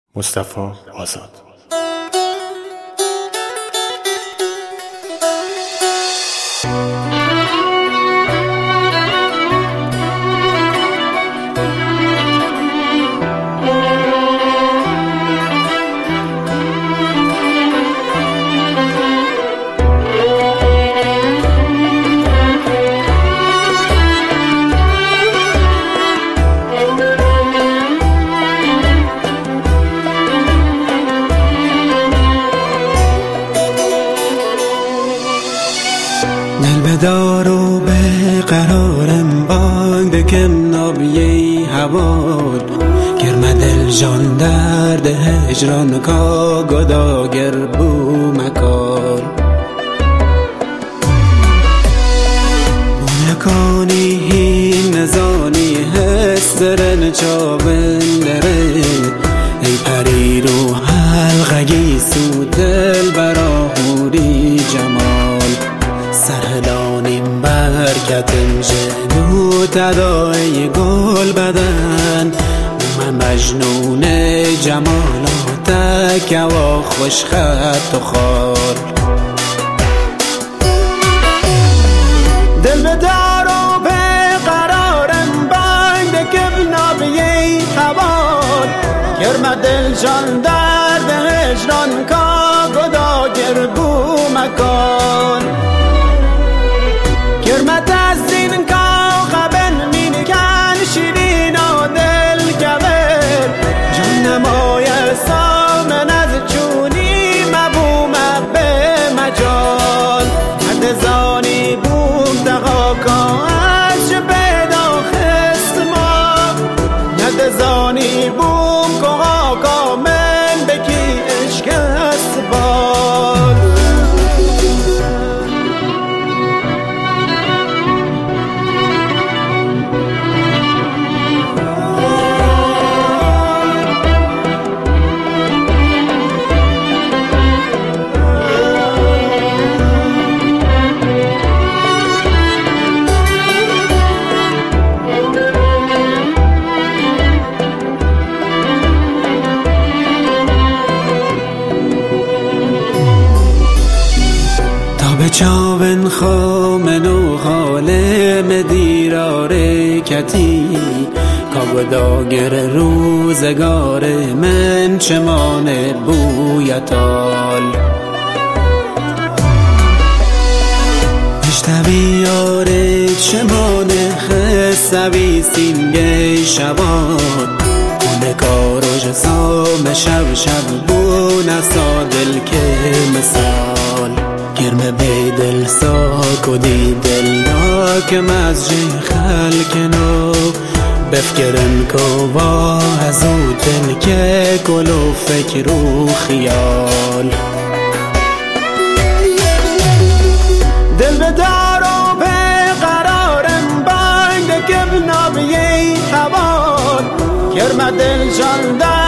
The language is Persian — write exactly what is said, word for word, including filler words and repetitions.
مصطفی آزاد. دل بدار و به قرارم بانگ بکم نابیه هواد گرم دل جان درد هجران کا گداگر بو مکال بومکانی هین نزانی هسترن چاوندره ای پری رو حلقگی سو دل براهوری جمال سرهلانیم برکتم جنو تدای گل بدن من مجنون جمالاتک و خوش خط و خال دل بدار و به قرارم بند که نابیه هوال گرم دل جان درد هجران کا گداگر بو مکان گرمت از این کاغبن مین کن شیرین و دل کبر جان نمای سامن از چونی مبوم به مجال مرد زانی بوم دقاقا از پیدا خست ما مرد زانی بوم کاقا من بکی اشکست باد به چاون خامن و حالم دیراره کتی کابداگر روزگار من چمان بویتال اشتوی یاره چمان خسوی سینگه شبان کنه کاروش سام شب شب بو نسا دل که مثال گرم به دل ساک و دی دل ناکم از جی خلق نو بفکرن کوا از او دل که کل و فکر و خیال دل بدار و به قرارم بند که بنابیه هوال گرم دل جان در